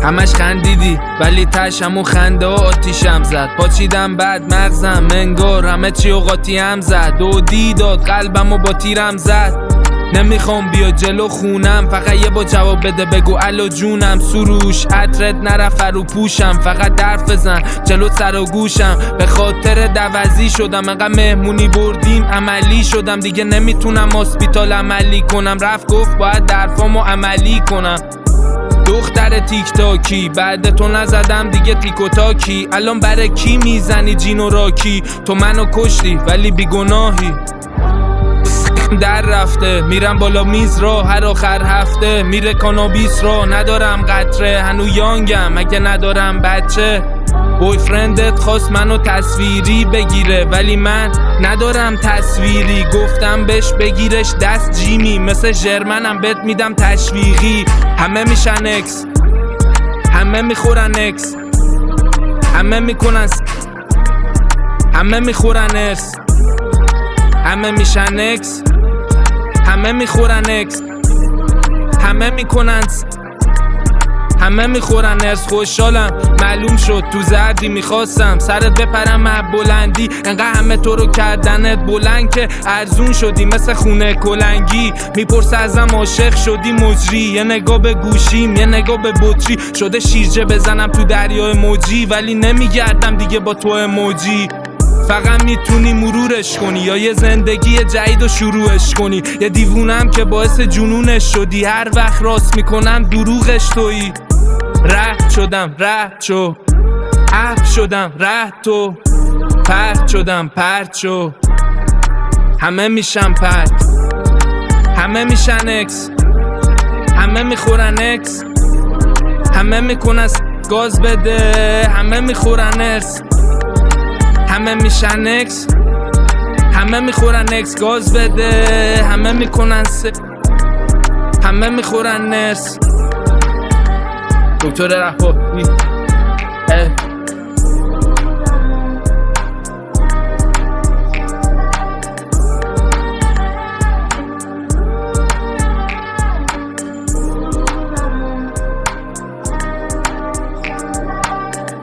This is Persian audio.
همش خندیدی ولی تش همون خنده و آتیشم زد. پاچیدم بعد مغزم انگار همه چی و قاطی هم زد. دودی داد قلبم و با تیرم زد. نمیخوام بیا جلو خونم، فقط یه با جواب بده بگو الو جونم. سروش عطرت نرفت رو پوشم، فقط درف بزن جلو سر و گوشم. به خاطر دوزی شدم، انقدر مهمونی بردیم عملی شدم. دیگه نمیتونم هاسپیتال عملی کنم. رفت گفت باید درفامو عملی کنم. دختر تیک تاکی بعد تو نزدم دیگه تیک و تاکی. الان برای کی میزنی جین و راکی؟ تو منو کشتی ولی بیگناهی. در رفته میرم بالا میز را هر آخر هفته. میره کانابیس را ندارم قطره، هنو یانگم مگه ندارم بچه. بوی فرندت خواست منو تصویری بگیره ولی من ندارم تصویری. گفتم بهش بگیرش دست جیمی، مثل ژرمنم بهت میدم تشویقی. همه میشن اکس، همه میخورن اکس، همه میکنن همه میخورن ارس، همه میشن اکس، همه میخورن اکس، همه میکنن همه میخورن ارس. خوشحالم معلوم شد تو زردی میخواستم سرت بپرم مب بلندی. انقدر همه تو رو کردنت بلند که ارزون شدی مثل خونه کلنگی. میپرسه ازم عاشق شدی مجری، یه نگاه به گوشیم یه نگاه به بطری. شده شیرجه بزنم تو دریای موجی ولی نمیگردم دیگه با تو اموجی. فقط میتونی مرورش کنی یا یه زندگی جدید و شروعش کنی. یه دیوونم که باعث جنونش شدی، هر وقت راست میکنم دروغش تویی. رد شدم رد شو، عف شدم رد تو، پرد شدم پرد شو. همه میشن پرد، همه میشن اکس، همه میخورن اکس، همه میکنن گاز بده، همه میخورن ارس. همه میشن اکس، همه میخورن اکس گاز بده، همه میکنن همه میخورن نرس. دکتر رهباری